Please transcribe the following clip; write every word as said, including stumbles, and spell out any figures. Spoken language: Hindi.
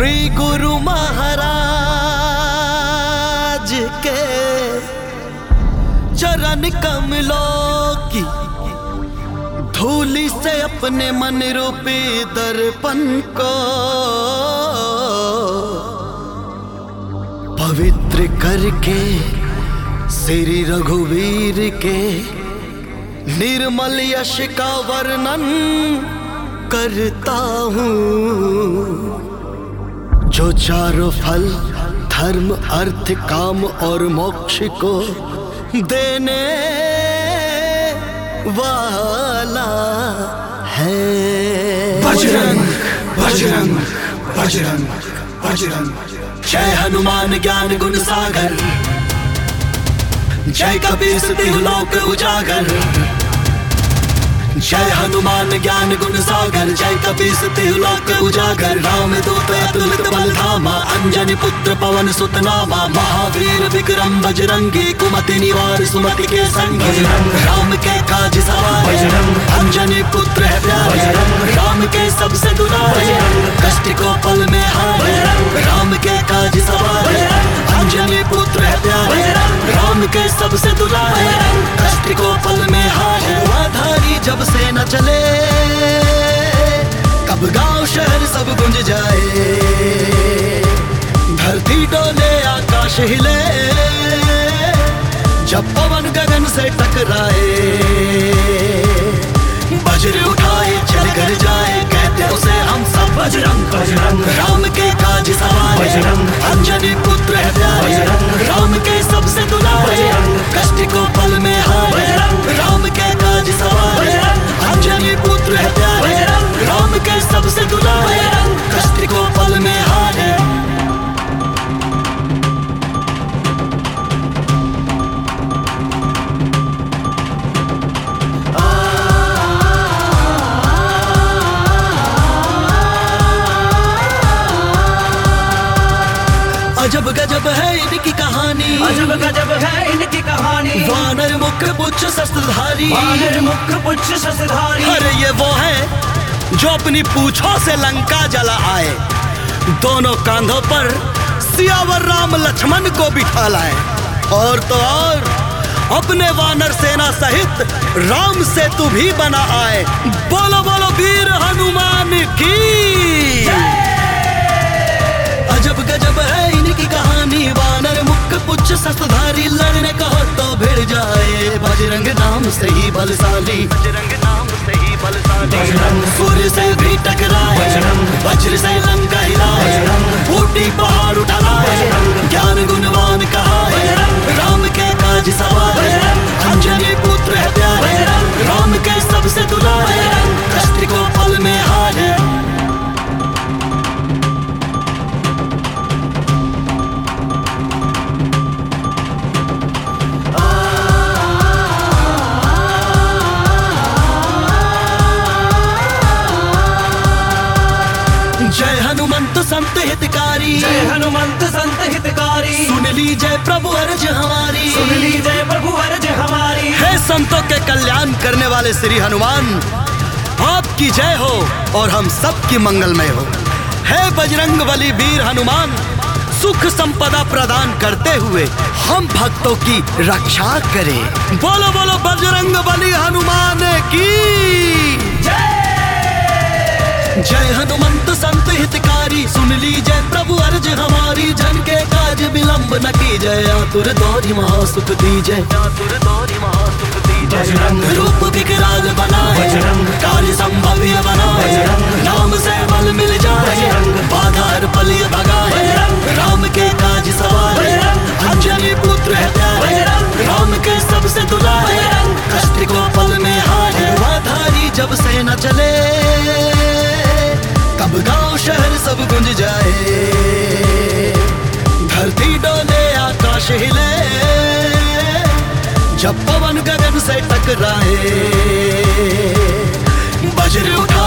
श्री गुरु महाराज के चरण कमलों की धूली से अपने मन रूपी दर्पण को पवित्र करके श्री रघुवीर के निर्मल यश का वर्णन करता हूँ। जो चारों फल धर्म अर्थ काम और मोक्ष को देने वाला है। बजरंग बजरंग बजरंग बजरंग। जय हनुमान ज्ञान गुण सागर, जय कपीस तिहु लोक उजागर। जय हनुमान ज्ञान गुण सागर, जय कपीस तिहु लोक उजागर। राम दूत अतुलित बल धामा, अंजनी पुत्र पवन सुत नामा। महावीर विक्रम बजरंगी, कुमति निवार सुमति के संगी। राम के काज सवारे, अंजनी पुत्र है प्यारे। राम के सबसे दुलारे, कष्ट को पल में हारे। राम के काज सवारे, अंजनी पुत्र है प्यारे। राम के सबसे दुलारे, कष्ट को पल में हारे। आधारी जब से न चले, कब गांव शहर सब गुंज जाए। धरती डोले आकाश हिले, जब पवन गगन से टकराए। वज्र उठाए चल कर जाए, कहते उसे हम सब बजरंग बजरंग। राम के काज सवारे, अंजनी पुत्र है प्यारे। राम के सबसे दुलारे, कष्ट को पल में हारे। राम के काज सवारे, अंजनी पुत्र है प्यारे। राम के सबसे दुलारे, कष्ट को पल में हारे। अजब गजब है इनकी कहानी, अजब गजब है इनकी कहानी। वानर मुख पुच्छ शस्त्रधारी, वानर मुख पुच्छ शस्त्रधारी। अरे ये वो है जो अपनी पूंछों से लंका जला आए। दोनों कांधों पर सियावर राम लक्ष्मण को बिठा लाए। और तो और अपने वानर सेना सहित राम सेतु भी बना आए। बोलो बोलो वीर हनुमान की। अजब गजब है इनकी कहानी, वानर मुख पुच्छ शस्त्रधारी। लड़ने कहो तो भिड़ जाए, बजरंग नाम से ही बलशाली। बजरंग नाम से ही बलशाली। सूर्य से भी टकराए, वज्र से लंका हिलाए। ऊटी पहाड़ उठा लाए, ज्ञान गुणवान कहाए। राम के काज सवारे, अंजनी पुत्र है प्यारे। राम के सबसे दुलारे, कष्ट को पल में हारे। जय हनुमंत संत हितकारी, जय हनुमंत संत हितकारी। सुन लीजिए प्रभु अर्ज हमारी, सुन लीजिए प्रभु अर्ज हमारी। हे संतों के कल्याण करने वाले श्री हनुमान, आपकी जय हो और हम सब की मंगलमय हो। हे बजरंग बली वीर हनुमान, सुख संपदा प्रदान करते हुए हम भक्तों की रक्षा करें। बोलो बोलो बजरंग बली हनुमान की जय। जय हनुमंत संत हितकारी, सुन लीजिए प्रभु अर्ज हमारी। जन के काज विलंब न कीजय, आतुर दौरी महासुख दीजय। आतुर दौरी महासुख दीजय। रूप विकराल बनाए, कार्य संभव्य बनाए। नाम से बल मिल जाए, बाधा हर पल भगाए। राम के काज सवारे, अंजनी पुत्र है प्यारे। राम के सबसे दुलारे, कष्ट को पल में हारे। आधारी जब से न चले, कब गांव शहर सब गुंज जाए। धरती डोले आकाश हिले, जब पवन गगन से टकराए। वज्र उठा